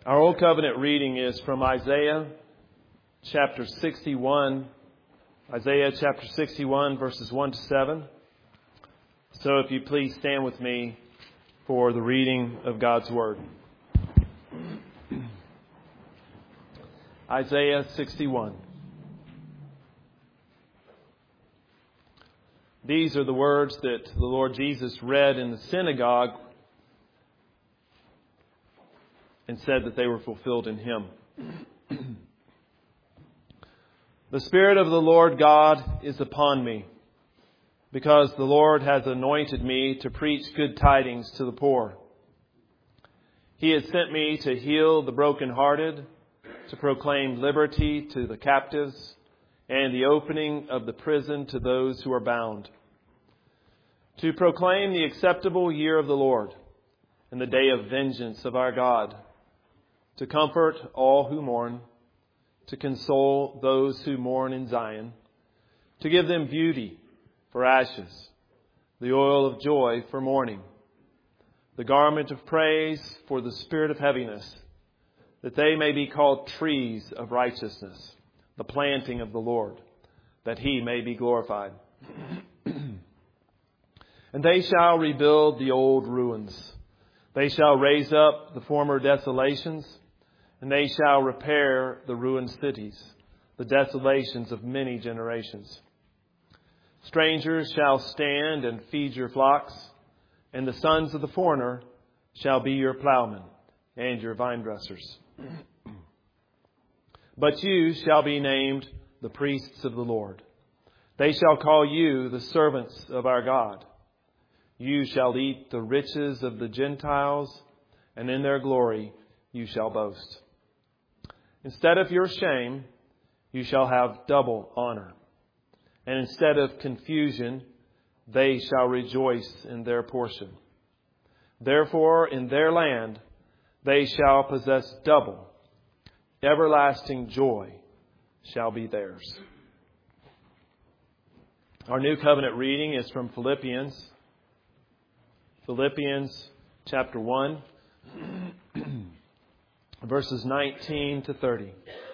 Our Old Covenant reading is from Isaiah chapter 61. Isaiah chapter 61 verses 1 to 7. So if you please stand with me for the reading of God's Word. Isaiah 61. These are the words that the Lord Jesus read in the synagogue and said that they were fulfilled in Him. The Spirit of the Lord God is upon me, because the Lord has anointed me to preach good tidings to the poor. He has sent me to heal the brokenhearted, to proclaim liberty to the captives, and the opening of the prison to those who are bound, to proclaim the acceptable year of the Lord and the day of vengeance of our God, to comfort all who mourn, to console those who mourn in Zion, to give them beauty for ashes, the oil of joy for mourning, the garment of praise for the spirit of heaviness, that they may be called trees of righteousness, the planting of the Lord, that He may be glorified. And they shall rebuild the old ruins. They shall raise up the former desolations, and they shall repair the ruined cities, the desolations of many generations. Strangers shall stand and feed your flocks, and the sons of the foreigner shall be your plowmen and your vine dressers. But you shall be named the priests of the Lord. They shall call you the servants of our God. You shall eat the riches of the Gentiles, and in their glory you shall boast. Instead of your shame, you shall have double honor. And instead of confusion, they shall rejoice in their portion. Therefore, in their land, they shall possess double. Everlasting joy shall be theirs. Our New Covenant reading is from Philippians. Philippians chapter 1. Verses 19 to 30.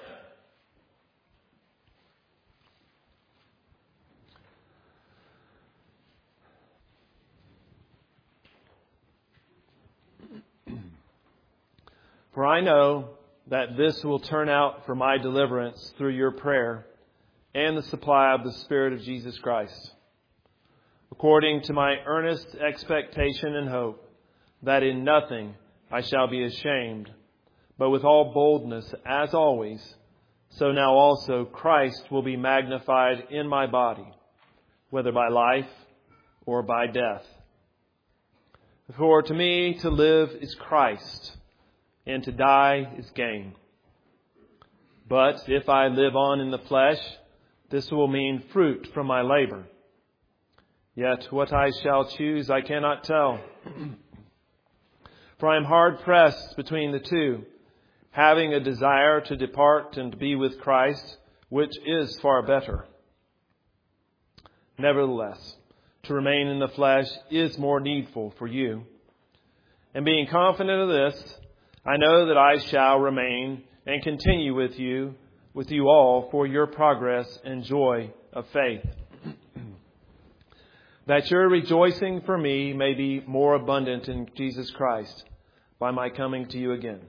For I know that this will turn out for my deliverance through your prayer and the supply of the Spirit of Jesus Christ, according to my earnest expectation and hope that in nothing I shall be ashamed, but with all boldness, as always, so now also Christ will be magnified in my body, whether by life or by death. For to me to live is Christ, and to die is gain. But if I live on in the flesh, this will mean fruit from my labor. Yet what I shall choose I cannot tell. For I am hard pressed between the two, having a desire to depart and to be with Christ, which is far better. Nevertheless, to remain in the flesh is more needful for you. And being confident of this, I know that I shall remain and continue with you all for your progress and joy of faith, that your rejoicing for me may be more abundant in Jesus Christ by my coming to you again.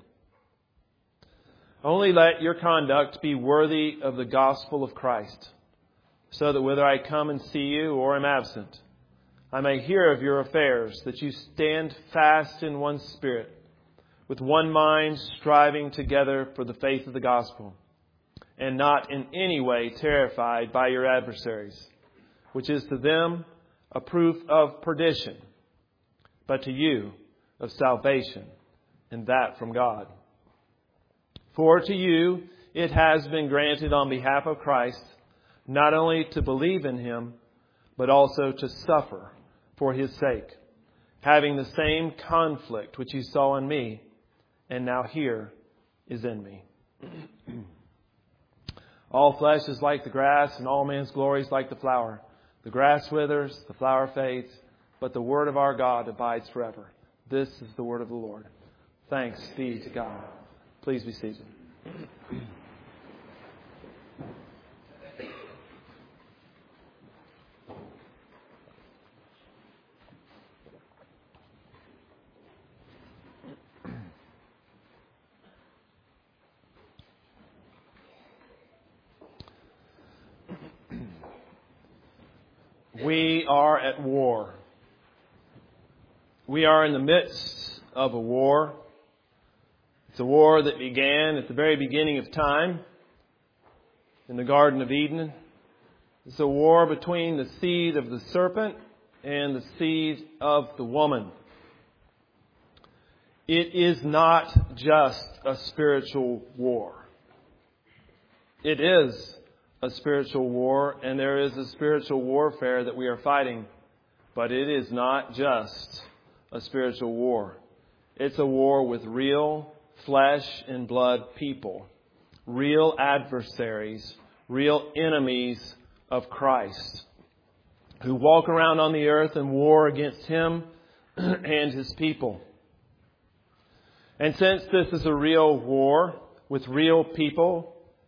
Only let your conduct be worthy of the gospel of Christ, so that whether I come and see you or am absent, I may hear of your affairs, that you stand fast in one spirit, with one mind striving together for the faith of the gospel, and not in any way terrified by your adversaries, which is to them a proof of perdition, but to you of salvation, and that from God. For to you it has been granted on behalf of Christ not only to believe in Him, but also to suffer for His sake, having the same conflict which you saw in me, and now here is in me. All flesh is like the grass, and all man's glory is like the flower. The grass withers, the flower fades, but the word of our God abides forever. This is the word of the Lord. Thanks be to God. Please be seated. We are at war. We are in the midst of a war. It's a war that began at the very beginning of time in the Garden of Eden. It's a war between the seed of the serpent and the seed of the woman. It is not just a spiritual war. It is a spiritual war, and there is a spiritual warfare that we are fighting. But it is not just a spiritual war. It's a war with real flesh and blood people, real adversaries, real enemies of Christ, who walk around on the earth and war against Him and His people. And since this is a real war with real people,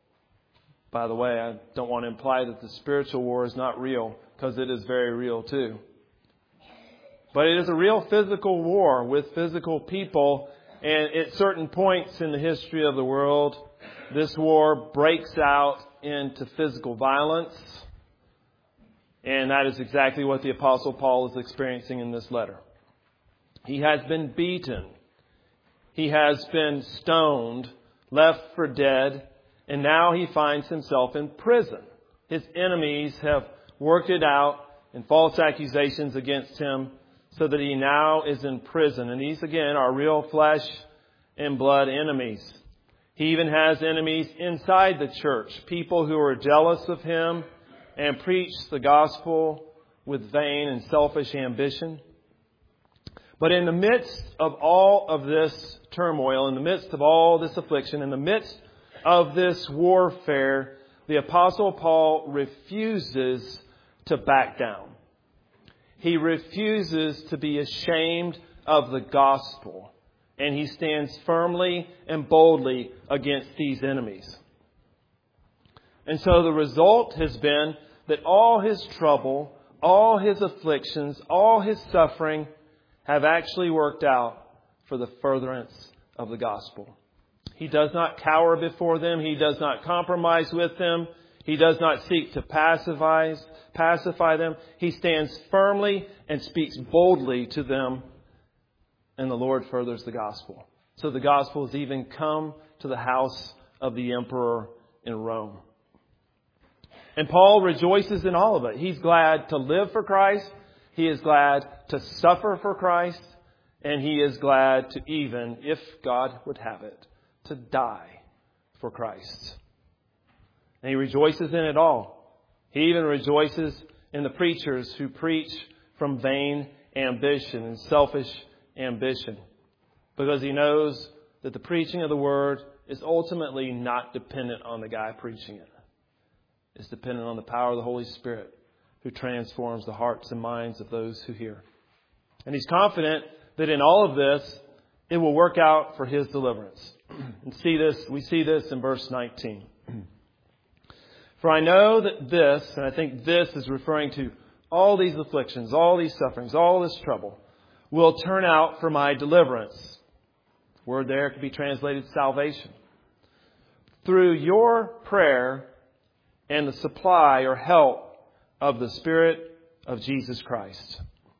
by the way, I don't want to imply that the spiritual war is not real, because it is very real too. But it is a real physical war with physical people, and at certain points in the history of the world, this war breaks out into physical violence, and that is exactly what the Apostle Paul is experiencing in this letter. He has been beaten. He has been stoned, left for dead, and now he finds himself in prison. His enemies have worked it out in false accusations against him so that he now is in prison. And these, again, are real flesh and blood enemies. He even has enemies inside the church, people who are jealous of him and preach the gospel with vain and selfish ambition. But in the midst of all of this turmoil, in the midst of all this affliction, in the midst of this warfare, the Apostle Paul refuses to back down. He refuses to be ashamed of the gospel. And he stands firmly and boldly against these enemies. And so the result has been that all his trouble, all his afflictions, all his suffering have actually worked out for the furtherance of the gospel. He does not cower before them. He does not compromise with them. He does not seek to pacify them. He stands firmly and speaks boldly to them. And the Lord furthers the gospel. So the gospel has even come to the house of the emperor in Rome. And Paul rejoices in all of it. He's glad to live for Christ. He is glad to suffer for Christ. And he is glad to even, if God would have it, to die for Christ. And he rejoices in it all. He even rejoices in the preachers who preach from vain ambition and selfish ambition, because he knows that the preaching of the word is ultimately not dependent on the guy preaching it. It's dependent on the power of the Holy Spirit, who transforms the hearts and minds of those who hear. And he's confident that in all of this, it will work out for his deliverance. And we see this in verse 19. For I know that this, and I think this is referring to all these afflictions, all these sufferings, all this trouble, will turn out for my deliverance. The word there could be translated salvation. Through your prayer and the supply or help of the Spirit of Jesus Christ.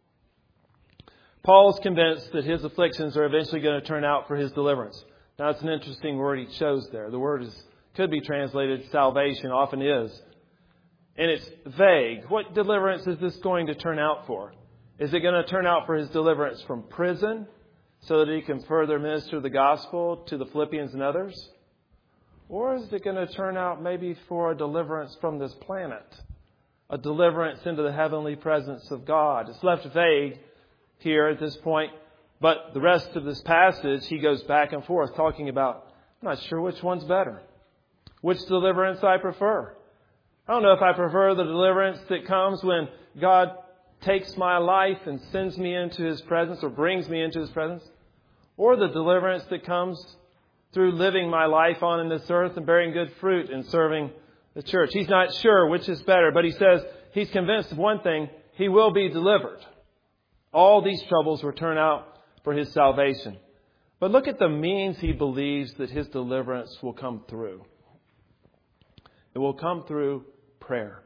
Paul is convinced that his afflictions are eventually going to turn out for his deliverance. Now, it's an interesting word he chose there. The word could be translated salvation, often is. And it's vague. What deliverance is this going to turn out for? Is it going to turn out for his deliverance from prison so that he can further minister the gospel to the Philippians and others? Or is it going to turn out maybe for a deliverance from this planet? A deliverance into the heavenly presence of God? It's left vague here at this point. But the rest of this passage, he goes back and forth talking about, I'm not sure which one's better. Which deliverance I prefer. I don't know if I prefer the deliverance that comes when God takes my life and sends me into His presence or brings me into His presence, or the deliverance that comes through living my life on this earth and bearing good fruit and serving the church. He's not sure which is better, but he says he's convinced of one thing: he will be delivered. All these troubles will turn out for his salvation. But look at the means he believes that his deliverance will come through. It will come through prayer.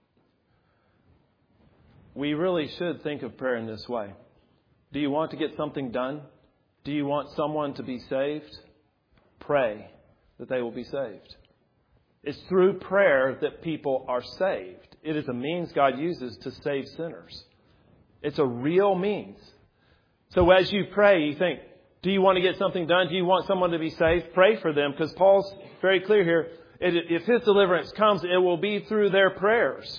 We really should think of prayer in this way. Do you want to get something done? Do you want someone to be saved? Pray that they will be saved. It's through prayer that people are saved. It is a means God uses to save sinners. It's a real means. So as you pray, you think, do you want to get something done? Do you want someone to be saved? Pray for them, because Paul's very clear here. If his deliverance comes, it will be through their prayers.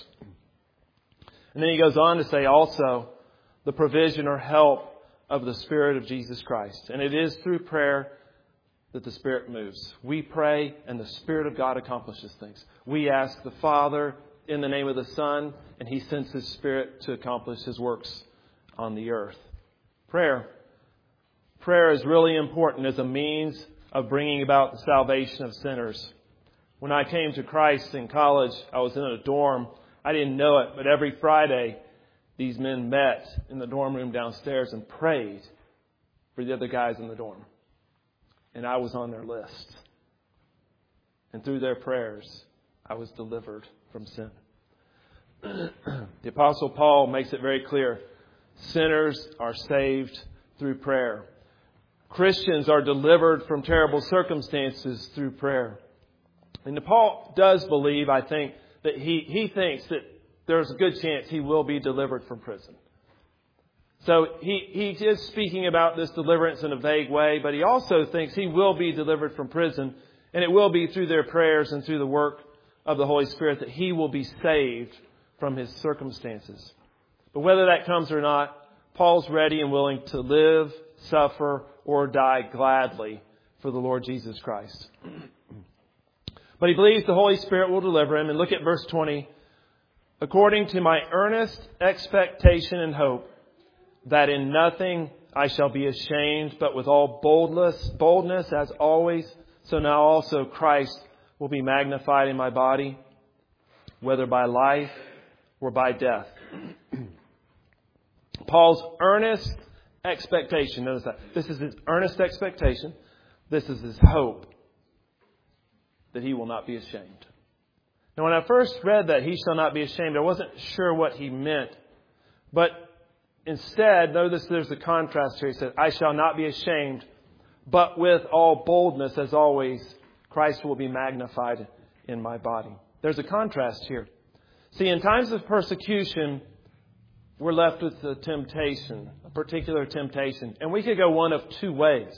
And then he goes on to say also the provision or help of the Spirit of Jesus Christ. And it is through prayer that the Spirit moves. We pray and the Spirit of God accomplishes things. We ask the Father in the name of the Son, and He sends His Spirit to accomplish His works on the earth. Prayer is really important as a means of bringing about the salvation of sinners. When I came to Christ in college, I was in a dorm. I didn't know it, but every Friday, these men met in the dorm room downstairs and prayed for the other guys in the dorm. And I was on their list. And through their prayers, I was delivered from sin. The Apostle Paul makes it very clear. Sinners are saved through prayer. Christians are delivered from terrible circumstances through prayer. And Paul does believe, I think, that he thinks that there's a good chance he will be delivered from prison. So he is speaking about this deliverance in a vague way, but he also thinks he will be delivered from prison, and it will be through their prayers and through the work of the Holy Spirit that he will be saved from his circumstances. But whether that comes or not, Paul's ready and willing to live, suffer, or die gladly for the Lord Jesus Christ. But he believes the Holy Spirit will deliver him. And look at verse 20. According to my earnest expectation and hope, that in nothing I shall be ashamed, but with all boldness as always, so now also Christ will be magnified in my body, whether by life or by death. Paul's earnest expectation. Notice that. This is his earnest expectation. This is his hope that he will not be ashamed. Now, when I first read that he shall not be ashamed, I wasn't sure what he meant. But instead, notice there's a contrast here. He said, I shall not be ashamed, but with all boldness, as always, Christ will be magnified in my body. There's a contrast here. See, in times of persecution, we're left with a temptation, a particular temptation. And we could go one of two ways.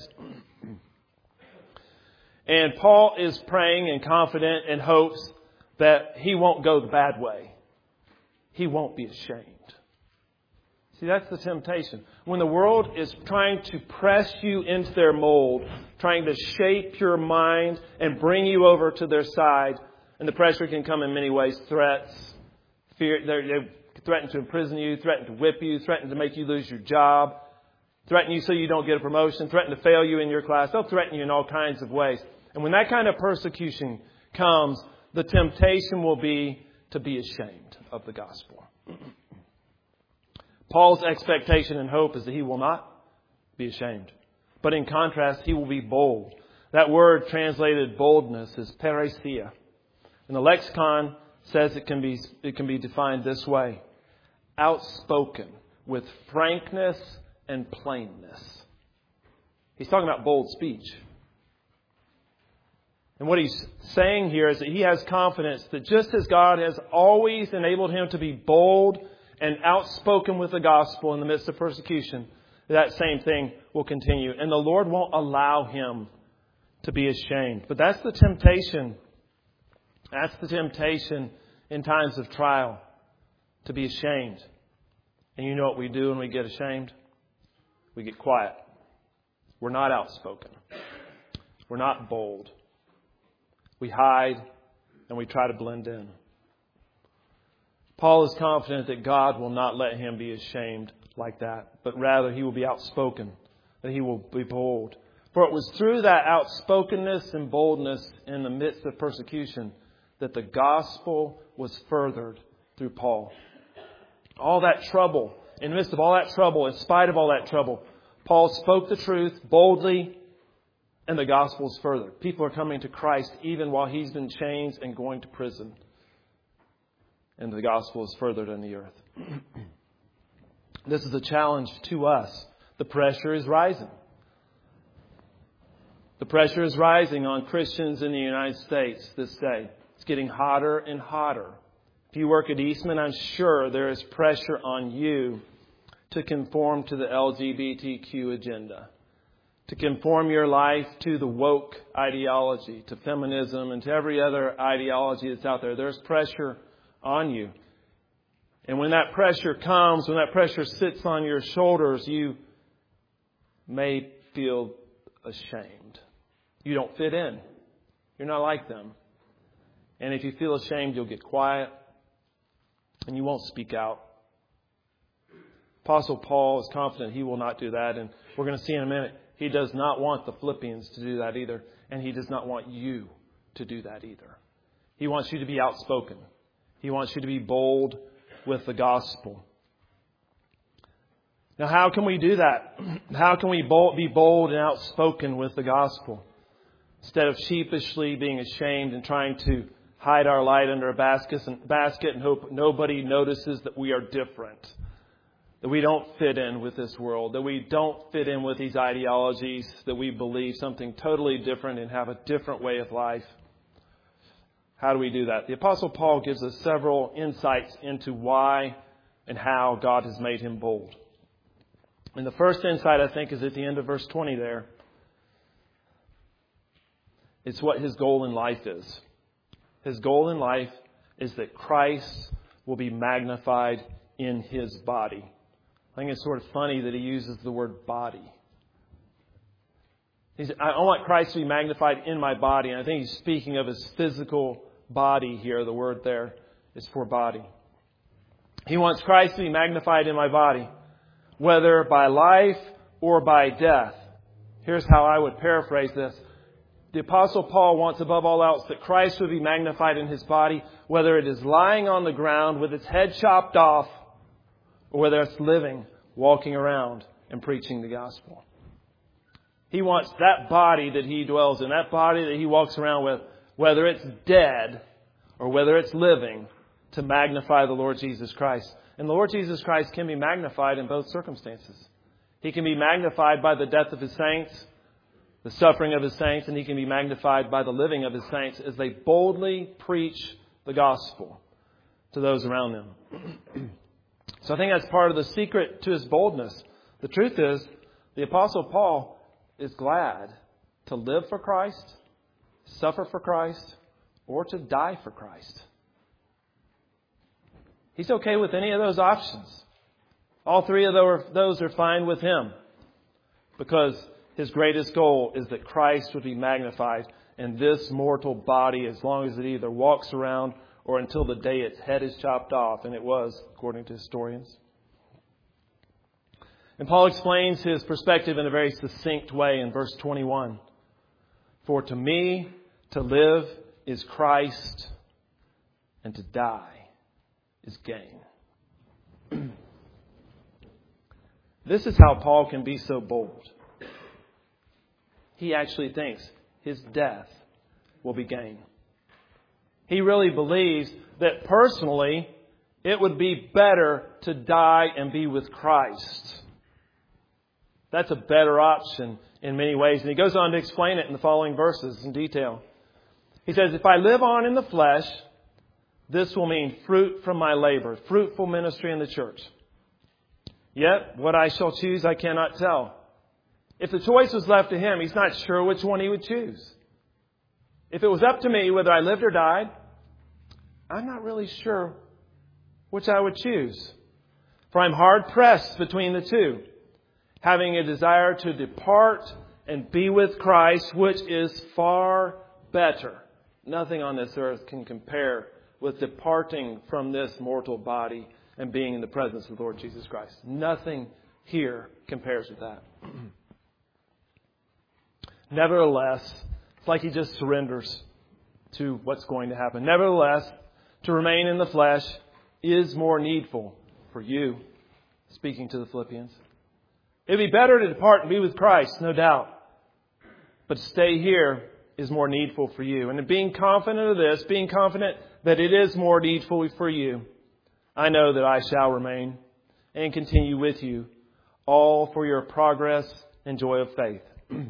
And Paul is praying and confident and hopes that he won't go the bad way. He won't be ashamed. See, that's the temptation. When the world is trying to press you into their mold, trying to shape your mind and bring you over to their side, and the pressure can come in many ways. Threats, fear, they threaten to imprison you, threaten to whip you, threaten to make you lose your job, threaten you so you don't get a promotion, threaten to fail you in your class. They'll threaten you in all kinds of ways. And when that kind of persecution comes, the temptation will be to be ashamed of the gospel. Paul's expectation and hope is that he will not be ashamed. But in contrast, he will be bold. That word translated boldness is parousia. And the lexicon says it can be defined this way: outspoken with frankness and plainness. He's talking about bold speech. And what he's saying here is that he has confidence that just as God has always enabled him to be bold and outspoken with the gospel in the midst of persecution, that same thing will continue. And the Lord won't allow him to be ashamed. But that's the temptation. That's the temptation in times of trial, to be ashamed. And you know what we do when we get ashamed? We get quiet. We're not outspoken. We're not bold. We hide and we try to blend in. Paul is confident that God will not let him be ashamed like that, but rather he will be outspoken, that he will be bold. For it was through that outspokenness and boldness in the midst of persecution that the gospel was furthered through Paul. All that trouble, in the midst of all that trouble, in spite of all that trouble, Paul spoke the truth boldly, and the gospel is furthered. People are coming to Christ even while he's in chains and going to prison. And the gospel is furthered in the earth. This is a challenge to us. The pressure is rising. The pressure is rising on Christians in the United States this day. It's getting hotter and hotter. If you work at Eastman, I'm sure there is pressure on you to conform to the LGBTQ agenda, to conform your life to the woke ideology, to feminism, and to every other ideology that's out there. There's pressure on you. And when that pressure comes, when that pressure sits on your shoulders, you may feel ashamed. You don't fit in. You're not like them. And if you feel ashamed, you'll get quiet and you won't speak out. Apostle Paul is confident he will not do that. And we're going to see in a minute, he does not want the Philippians to do that either. And he does not want you to do that either. He wants you to be outspoken. He wants you to be bold with the gospel. Now, how can we do that? How can we be bold and outspoken with the gospel? Instead of sheepishly being ashamed and trying to hide our light under a basket and hope nobody notices that we are different. That we don't fit in with this world. That we don't fit in with these ideologies. That we believe something totally different and have a different way of life. How do we do that? The Apostle Paul gives us several insights into why and how God has made him bold. And the first insight, I think, is at the end of verse 20 there. It's what his goal in life is. His goal in life is that Christ will be magnified in his body. I think it's sort of funny that he uses the word body. He said, I want Christ to be magnified in my body. And I think he's speaking of his physical body here. The word there is for body. He wants Christ to be magnified in my body, whether by life or by death. Here's how I would paraphrase this. The Apostle Paul wants above all else that Christ would be magnified in his body, whether it is lying on the ground with its head chopped off, or whether it's living, walking around and preaching the gospel. He wants that body that he dwells in, that body that he walks around with, whether it's dead or whether it's living, to magnify the Lord Jesus Christ. And the Lord Jesus Christ can be magnified in both circumstances. He can be magnified by the death of his saints, the suffering of his saints, and he can be magnified by the living of his saints as they boldly preach the gospel to those around them. So I think that's part of the secret to his boldness. The truth is, the Apostle Paul is glad to live for Christ, suffer for Christ, or to die for Christ. He's okay with any of those options. All three of those are fine with him, because his greatest goal is that Christ would be magnified in this mortal body as long as it either walks around or until the day its head is chopped off. And it was, according to historians. And Paul explains his perspective in a very succinct way in verse 21. For to me, to live is Christ, and to die is gain. This is how Paul can be so bold. He actually thinks his death will be gain. He really believes that personally it would be better to die and be with Christ. That's a better option in many ways. And he goes on to explain it in the following verses in detail. He says, if I live on in the flesh, this will mean fruit from my labor, fruitful ministry in the church. Yet, what I shall choose, I cannot tell. If the choice was left to him, he's not sure which one he would choose. If it was up to me whether I lived or died, I'm not really sure which I would choose. For I'm hard pressed between the two, having a desire to depart and be with Christ, which is far better. Nothing on this earth can compare with departing from this mortal body and being in the presence of the Lord Jesus Christ. Nothing here compares with that. Nevertheless, it's like he just surrenders to what's going to happen. Nevertheless, to remain in the flesh is more needful for you, speaking to the Philippians. It would be better to depart and be with Christ, no doubt. But to stay here is more needful for you. And in being confident of this, being confident that it is more needful for you, I know that I shall remain and continue with you, all for your progress and joy of faith.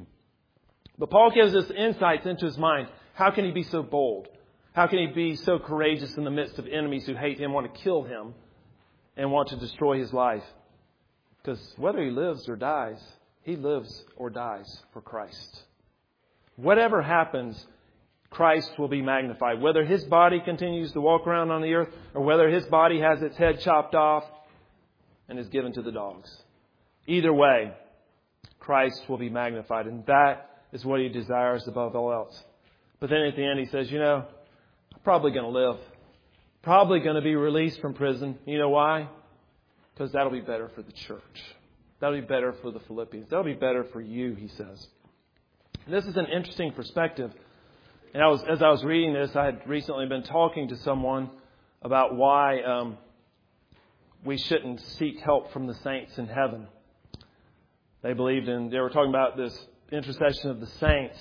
But Paul gives us insights into his mind. How can he be so bold? How can he be so courageous in the midst of enemies who hate him, want to kill him, and want to destroy his life? Because whether he lives or dies, he lives or dies for Christ. Whatever happens, Christ will be magnified. Whether his body continues to walk around on the earth or whether his body has its head chopped off and is given to the dogs. Either way, Christ will be magnified. And that is what he desires above all else. But then at the end he says, I'm probably going to live. Probably going to be released from prison. You know why? Because that'll be better for the church. That'll be better for the Philippians. That'll be better for you, he says. And this is an interesting perspective. And as I was reading this, I had recently been talking to someone about why we shouldn't seek help from the saints in heaven. They were talking about this intercession of the saints.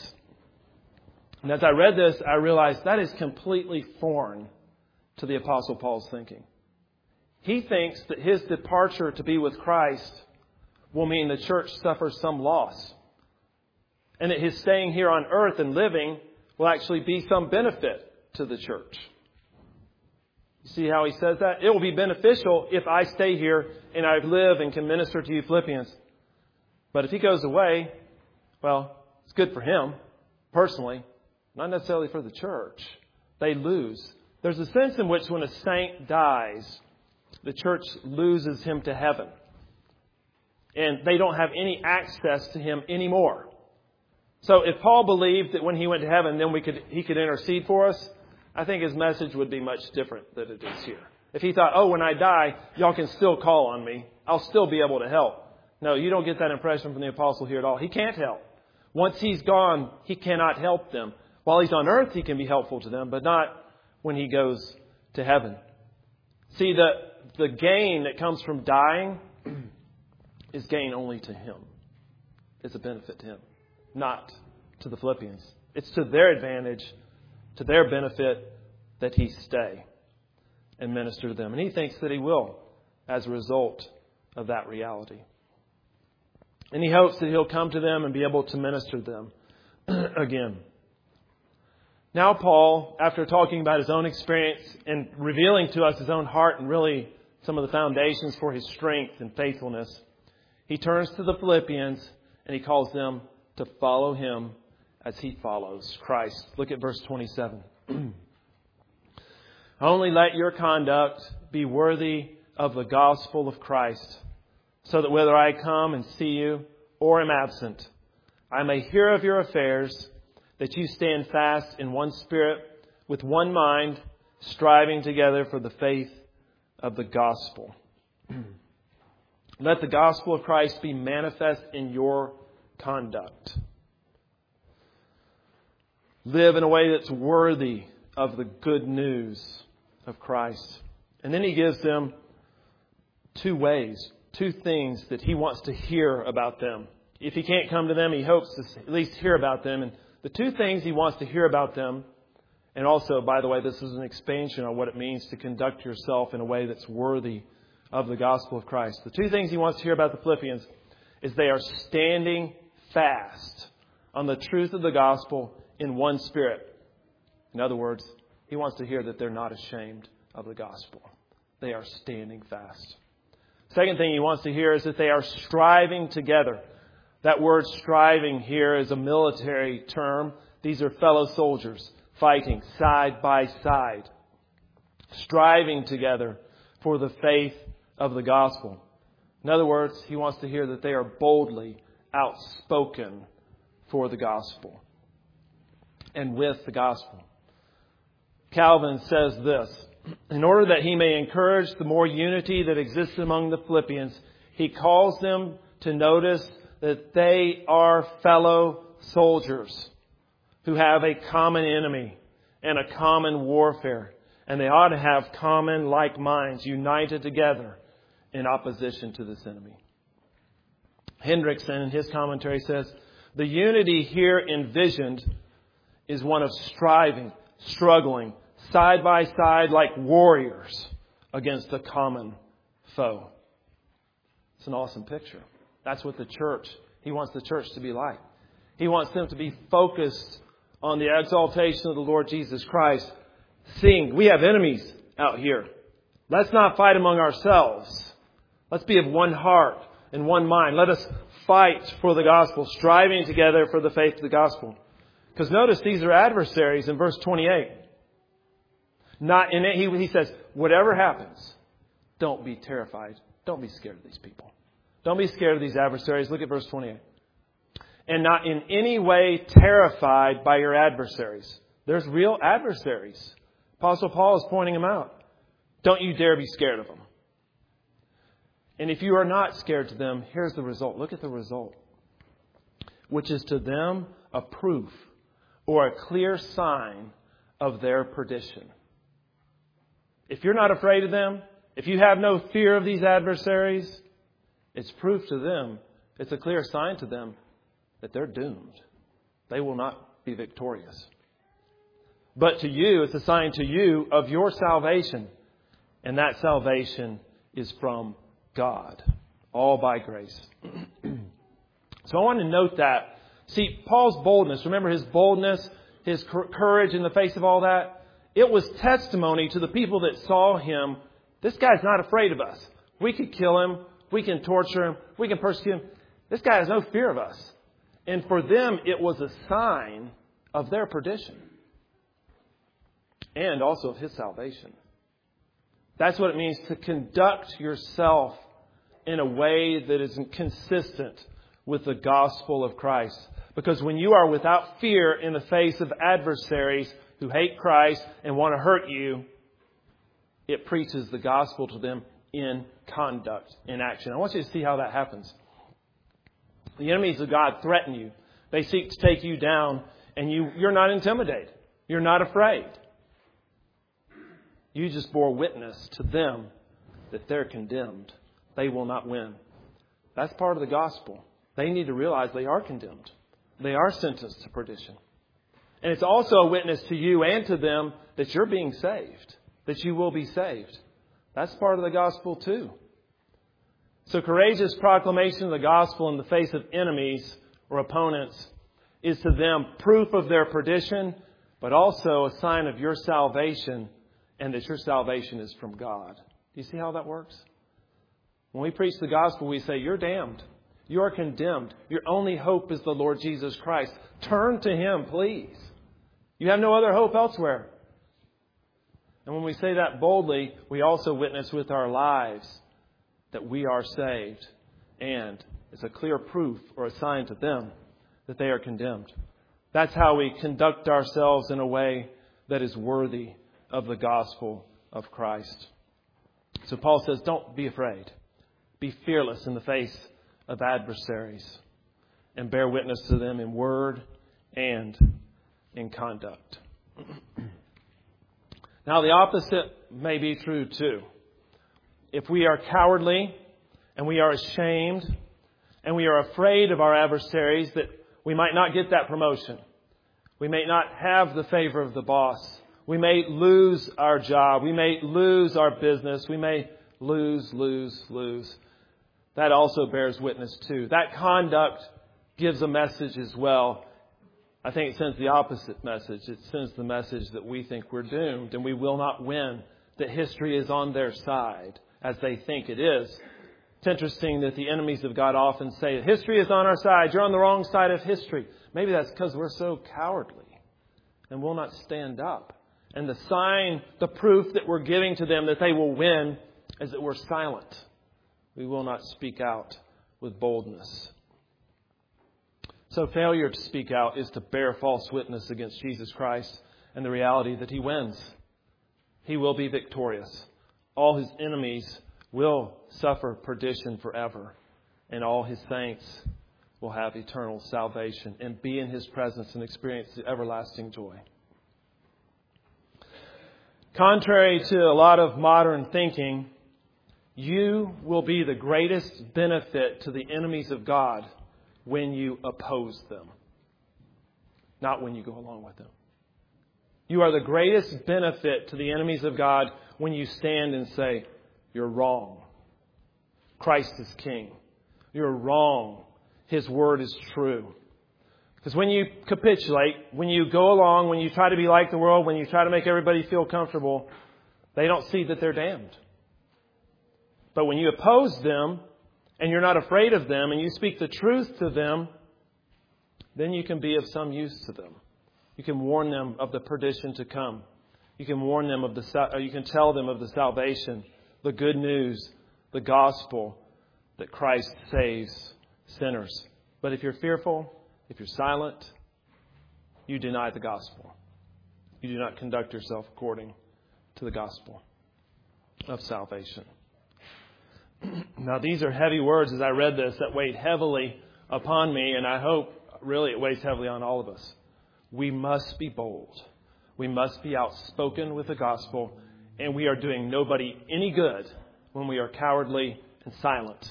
And as I read this, I realized that is completely foreign to the Apostle Paul's thinking. He thinks that his departure to be with Christ will mean the church suffers some loss. And that his staying here on earth and living will actually be some benefit to the church. You see how he says that? It will be beneficial if I stay here and I live and can minister to you Philippians. But if he goes away, well, it's good for him, personally, not necessarily for the church. They lose. There's a sense in which when a saint dies, the church loses him to heaven. And they don't have any access to him anymore. So if Paul believed that when he went to heaven, then he could intercede for us, I think his message would be much different than it is here. If he thought, when I die, y'all can still call on me. I'll still be able to help. No, you don't get that impression from the apostle here at all. He can't help. Once he's gone, he cannot help them. While he's on earth, he can be helpful to them, but not when he goes to heaven. See, the gain that comes from dying is gain only to him. It's a benefit to him, not to the Philippians. It's to their advantage, to their benefit, that he stay and minister to them. And he thinks that he will as a result of that reality. And he hopes that he'll come to them and be able to minister to them again. Now Paul, after talking about his own experience and revealing to us his own heart and really some of the foundations for his strength and faithfulness, he turns to the Philippians and he calls them to follow him as he follows Christ. Look at verse 27. Only let your conduct be worthy of the gospel of Christ, so that whether I come and see you or am absent, I may hear of your affairs, that you stand fast in one spirit, with one mind, striving together for the faith of the gospel. Let the gospel of Christ be manifest in your conduct. Live in a way that's worthy of the good news of Christ. And then he gives them two ways, two things that he wants to hear about them. If he can't come to them, he hopes to at least hear about them. And the two things he wants to hear about them, and also, by the way, this is an expansion on what it means to conduct yourself in a way that's worthy of the gospel of Christ. The two things he wants to hear about the Philippians is they are standing fast on the truth of the gospel in one spirit. In other words, he wants to hear that they're not ashamed of the gospel. They are standing fast. Second thing he wants to hear is that they are striving together. That word striving here is a military term. These are fellow soldiers fighting side by side, striving together for the faith of the gospel. In other words, he wants to hear that they are boldly outspoken for the gospel and with the gospel. Calvin says this: in order that he may encourage the more unity that exists among the Philippians, he calls them to notice that they are fellow soldiers who have a common enemy and a common warfare. And they ought to have common like minds united together in opposition to this enemy. Hendrickson, in his commentary, says, the unity here envisioned is one of striving, struggling, side by side like warriors against a common foe. It's an awesome picture. That's what He wants the church to be like. He wants them to be focused on the exaltation of the Lord Jesus Christ, seeing we have enemies out here. Let's not fight among ourselves. Let's be of one heart and one mind. Let us fight for the gospel, striving together for the faith of the gospel. Because notice these are adversaries in verse 28. He says, whatever happens, don't be terrified. Don't be scared of these people. Don't be scared of these adversaries. Look at verse 28. And not in any way terrified by your adversaries. There's real adversaries. Apostle Paul is pointing them out. Don't you dare be scared of them. And if you are not scared to them, here's the result. Look at the result. Which is to them a proof or a clear sign of their perdition. If you're not afraid of them, if you have no fear of these adversaries, it's proof to them. It's a clear sign to them that they're doomed. They will not be victorious. But to you, it's a sign to you of your salvation. And that salvation is from God. All by grace. So I want to note that. See, Paul's boldness, remember his boldness, his courage in the face of all that? It was testimony to the people that saw him. This guy's not afraid of us. We could kill him. We can torture him. We can persecute him. This guy has no fear of us. And for them, it was a sign of their perdition. And also of his salvation. That's what it means to conduct yourself in a way that is consistent with the gospel of Christ. Because when you are without fear in the face of adversaries who hate Christ and want to hurt you, it preaches the gospel to them in conduct, in action. I want you to see how that happens. The enemies of God threaten you. They seek to take you down, and you're not intimidated. You're not afraid. You just bore witness to them that they're condemned. They will not win. That's part of the gospel. They need to realize they are condemned. They are sentenced to perdition. And it's also a witness to you and to them that you're being saved, that you will be saved. That's part of the gospel too. So courageous proclamation of the gospel in the face of enemies or opponents is to them proof of their perdition, but also a sign of your salvation and that your salvation is from God. Do you see how that works? When we preach the gospel, we say, you're damned. You are condemned. Your only hope is the Lord Jesus Christ. Turn to Him, please. You have no other hope elsewhere. And when we say that boldly, we also witness with our lives that we are saved. And it's a clear proof or a sign to them that they are condemned. That's how we conduct ourselves in a way that is worthy of the gospel of Christ. So Paul says, don't be afraid. Be fearless in the face of adversaries and bear witness to them in word and in conduct. Now, the opposite may be true too. If we are cowardly and we are ashamed and we are afraid of our adversaries that we might not get that promotion, we may not have the favor of the boss, we may lose our job, we may lose our business, we may lose. That also bears witness too. That conduct gives a message as well. I think it sends the opposite message. It sends the message that we think we're doomed and we will not win, that history is on their side as they think it is. It's interesting that the enemies of God often say, history is on our side. You're on the wrong side of history. Maybe that's because we're so cowardly and will not stand up. And the sign, the proof that we're giving to them that they will win is that we're silent. We will not speak out with boldness. So failure to speak out is to bear false witness against Jesus Christ and the reality that He wins. He will be victorious. All His enemies will suffer perdition forever, and all His saints will have eternal salvation and be in His presence and experience the everlasting joy. Contrary to a lot of modern thinking, you will be the greatest benefit to the enemies of God when you oppose them, not when you go along with them. You are the greatest benefit to the enemies of God when you stand and say, you're wrong. Christ is King. You're wrong. His word is true. Because when you capitulate, when you go along, when you try to be like the world, when you try to make everybody feel comfortable, they don't see that they're damned. But when you oppose them and you're not afraid of them and you speak the truth to them, then you can be of some use to them. You can warn them of the perdition to come. You can warn them you can tell them of the salvation, the good news, the gospel that Christ saves sinners. But if you're fearful, if you're silent, you deny the gospel. You do not conduct yourself according to the gospel of salvation. Now, these are heavy words as I read this that weighed heavily upon me, and I hope really it weighs heavily on all of us. We must be bold. We must be outspoken with the gospel, and we are doing nobody any good when we are cowardly and silent.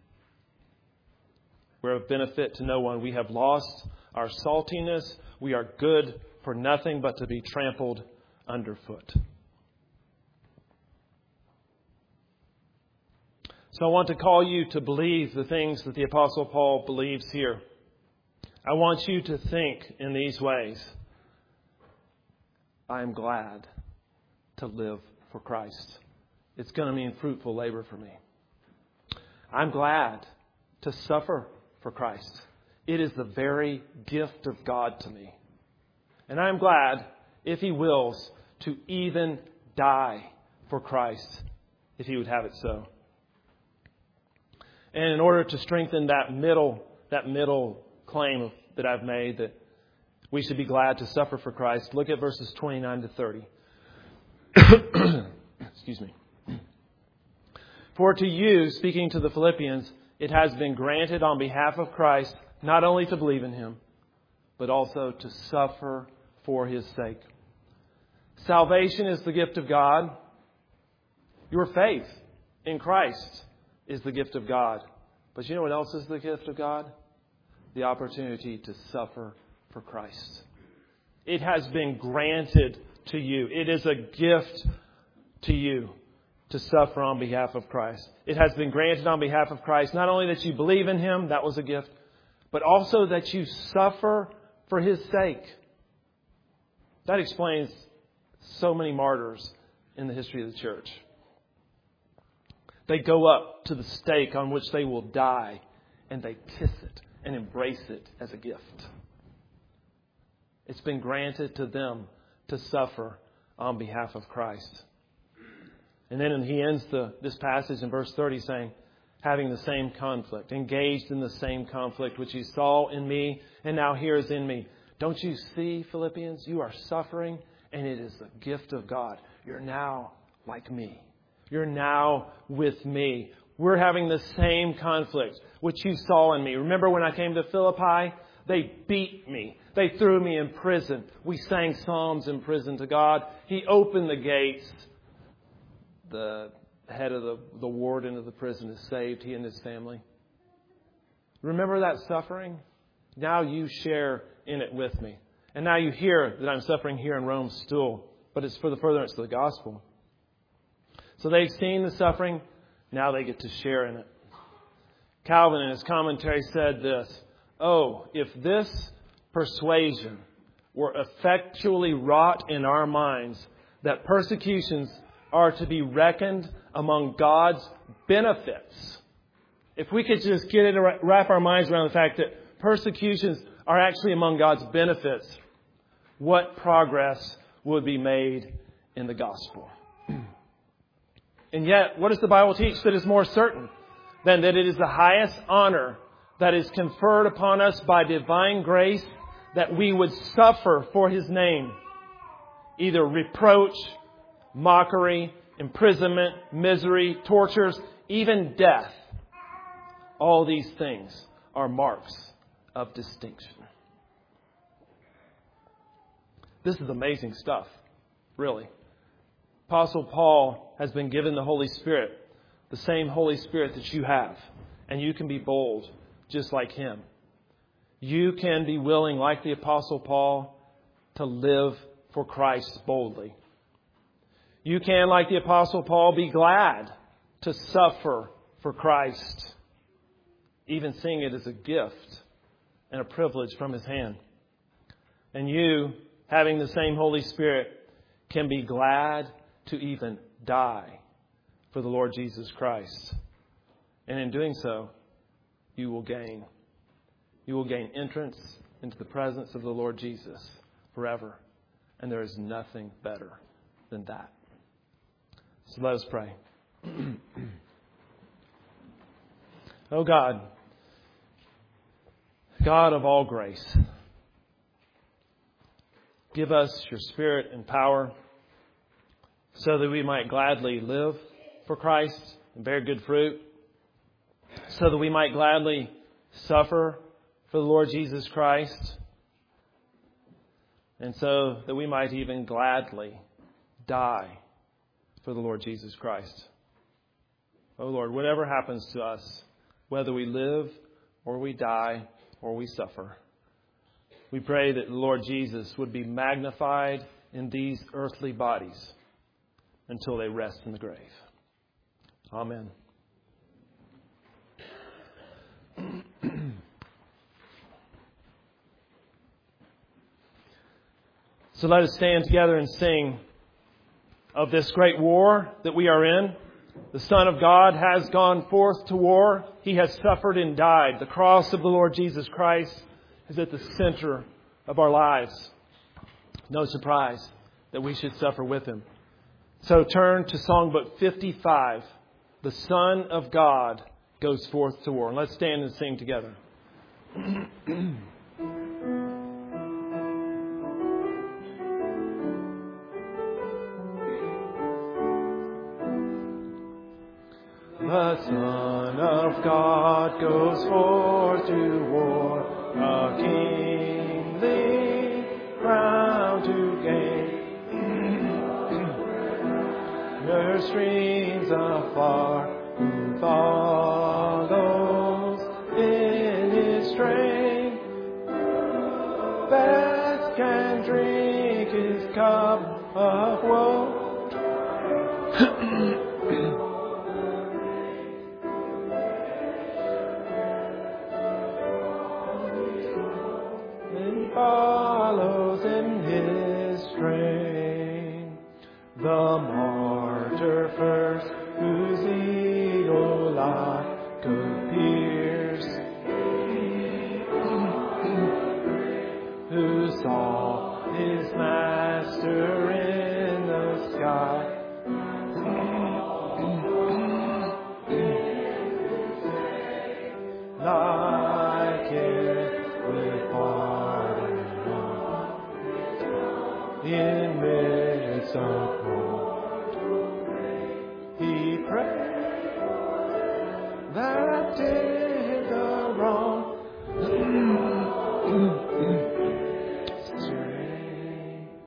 We're of benefit to no one. We have lost our saltiness. We are good for nothing but to be trampled underfoot. So I want to call you to believe the things that the Apostle Paul believes here. I want you to think in these ways. I am glad to live for Christ. It's going to mean fruitful labor for me. I'm glad to suffer for Christ. It is the very gift of God to me. And I'm glad, if He wills, to even die for Christ, if He would have it so. And in order to strengthen that middle claim that I've made, that we should be glad to suffer for Christ, look at verses 29 to 30. Excuse me. For to you, speaking to the Philippians, it has been granted on behalf of Christ not only to believe in Him, but also to suffer for His sake. Salvation is the gift of God. Your faith in Christ is the gift of God. But you know what else is the gift of God? The opportunity to suffer for Christ. It has been granted to you. It is a gift to you to suffer on behalf of Christ. It has been granted on behalf of Christ, not only that you believe in Him, that was a gift, but also that you suffer for His sake. That explains so many martyrs in the history of the church. They go up to the stake on which they will die, and they kiss it and embrace it as a gift. It's been granted to them to suffer on behalf of Christ. And then he ends this passage in verse 30 saying, having the same conflict, engaged in the same conflict, which you saw in me and now here is in me. Don't you see, Philippians? You are suffering, and it is the gift of God. You're now like me. You're now with me. We're having the same conflict, which you saw in me. Remember when I came to Philippi? They beat me. They threw me in prison. We sang psalms in prison to God. He opened the gates. The head of the warden of the prison is saved, he and his family. Remember that suffering? Now you share in it with me. And now you hear that I'm suffering here in Rome still, but it's for the furtherance of the gospel. So they've seen the suffering, now they get to share in it. Calvin in his commentary said this, "Oh, if this persuasion were effectually wrought in our minds that persecutions are to be reckoned among God's benefits." If we could just get it, wrap our minds around the fact that persecutions are actually among God's benefits, what progress would be made in the gospel? And yet, what does the Bible teach that is more certain than that it is the highest honor that is conferred upon us by divine grace that we would suffer for His name? Either reproach, mockery, imprisonment, misery, tortures, even death. All these things are marks of distinction. This is amazing stuff, really. Apostle Paul has been given the Holy Spirit, the same Holy Spirit that you have, and you can be bold just like him. You can be willing, like the Apostle Paul, to live for Christ boldly. You can, like the Apostle Paul, be glad to suffer for Christ, even seeing it as a gift and a privilege from his hand. And you, having the same Holy Spirit, can be glad to even die for the Lord Jesus Christ. And in doing so, you will gain entrance into the presence of the Lord Jesus forever. And there is nothing better than that. So let us pray. Oh God, God of all grace, give us your Spirit and power so that we might gladly live for Christ and bear good fruit, so that we might gladly suffer for the Lord Jesus Christ, and so that we might even gladly die for the Lord Jesus Christ. Oh Lord, whatever happens to us, whether we live or we die or we suffer, we pray that the Lord Jesus would be magnified in these earthly bodies until they rest in the grave. Amen. So let us stand together and sing of this great war that we are in. The Son of God has gone forth to war. He has suffered and died. The cross of the Lord Jesus Christ is at the center of our lives. No surprise that we should suffer with him. So turn to Songbook 55. The Son of God goes forth to war. And let's stand and sing together. The Son of God goes forth to war, a kingly crown to gain. There streams afar, who follows in his train. Best can drink his cup of woe. Follows in his train. The martyr first, whose eagle eye could pierce